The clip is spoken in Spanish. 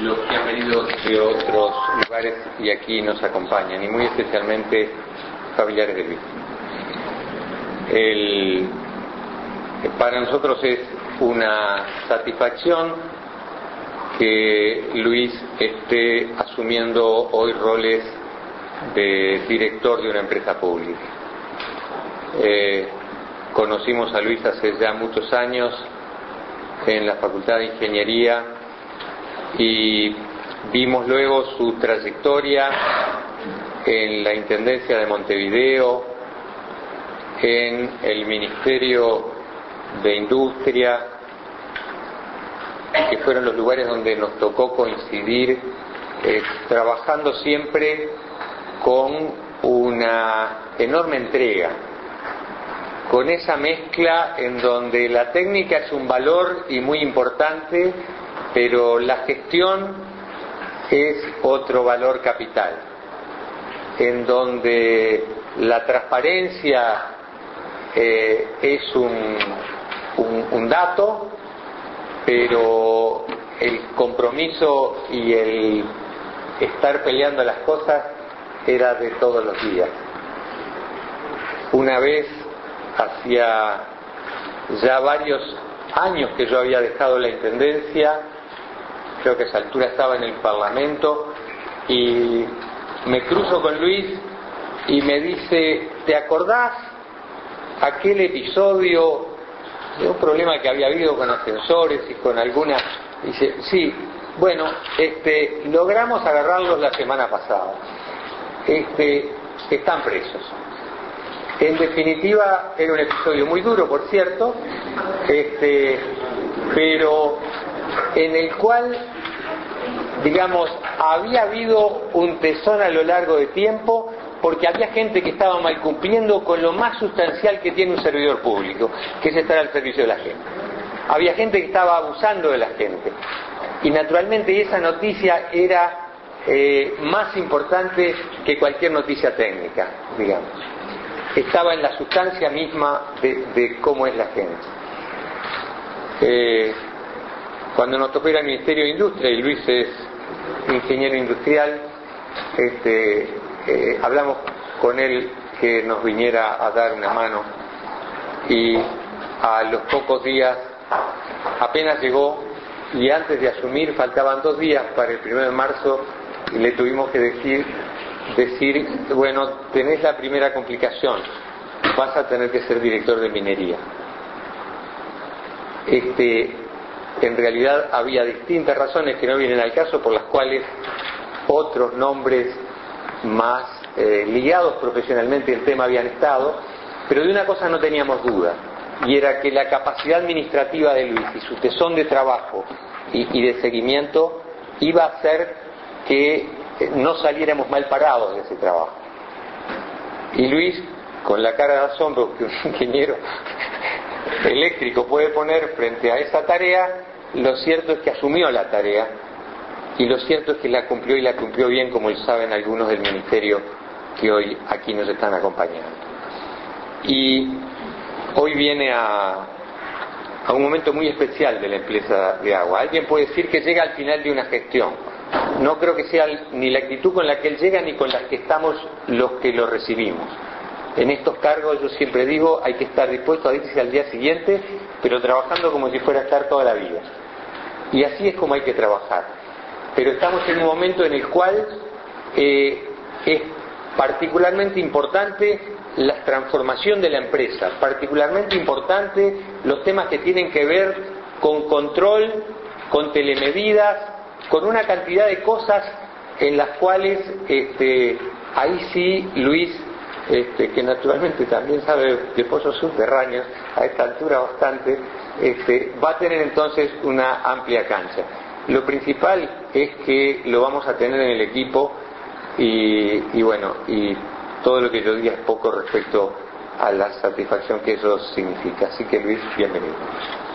los que han venido de otros lugares y aquí nos acompañan, y muy especialmente familiares de Luis. Para nosotros es una satisfacción que Luis esté asumiendo hoy roles de director de una empresa pública. Conocimos a Luis hace ya muchos años en la Facultad de Ingeniería y vimos luego su trayectoria en la Intendencia de Montevideo, en el Ministerio de Industria, que fueron los lugares donde nos tocó coincidir, trabajando siempre con una enorme entrega, con esa mezcla en donde la técnica es un valor y muy importante, pero la gestión es otro valor capital, en donde la transparencia es un dato, pero el compromiso y el estar peleando las cosas era de todos los días. Una vez, hacía ya varios años que yo había dejado la intendencia, creo que a esa altura estaba en el Parlamento, y me cruzo con Luis y me dice: ¿te acordás aquel episodio de un problema que había habido con ascensores y con algunas? Dice: sí, bueno, logramos agarrarlos la semana pasada, están presos. En definitiva, era un episodio muy duro, por cierto, pero en el cual, digamos, había habido un tesón a lo largo de tiempo, porque había gente que estaba mal cumpliendo con lo más sustancial que tiene un servidor público, que es estar al servicio de la gente. Había gente que estaba abusando de la gente, y naturalmente esa noticia era más importante que cualquier noticia técnica, digamos. Estaba en la sustancia misma de cómo es la gente. Cuando nos tocó ir al Ministerio de Industria, y Luis es ingeniero industrial, hablamos con él que nos viniera a dar una mano, y a los pocos días apenas llegó, y antes de asumir faltaban 2 días para el 1 de marzo, y le tuvimos que decir: bueno, tenés la primera complicación, vas a tener que ser director de minería. En realidad había distintas razones que no vienen al caso, por las cuales otros nombres más ligados profesionalmente al tema habían estado, pero de una cosa no teníamos duda, y era que la capacidad administrativa de Luis y su tesón de trabajo y de seguimiento iba a hacer que no saliéramos mal parados de ese trabajo. Y Luis, con la cara de asombro que un ingeniero eléctrico puede poner frente a esa tarea, lo cierto es que asumió la tarea, y lo cierto es que la cumplió, y la cumplió bien, como saben algunos del ministerio que hoy aquí nos están acompañando. Y hoy viene a un momento muy especial de la empresa de agua. Alguien puede decir que llega al final de una gestión. No creo que sea ni la actitud con la que él llega ni con la que estamos los que lo recibimos. En estos cargos, yo siempre digo, hay que estar dispuesto a irse al día siguiente, pero trabajando como si fuera a estar toda la vida. Y así es como hay que trabajar. Pero estamos en un momento en el cual es particularmente importante la transformación de la empresa, particularmente importante los temas que tienen que ver con control, con telemedidas, con una cantidad de cosas en las cuales ahí sí Luis, que naturalmente también sabe de pozos subterráneos a esta altura bastante, va a tener entonces una amplia cancha. Lo principal es que lo vamos a tener en el equipo, y bueno, y todo lo que yo diga es poco respecto a la satisfacción que eso significa. Así que Luis, bienvenido.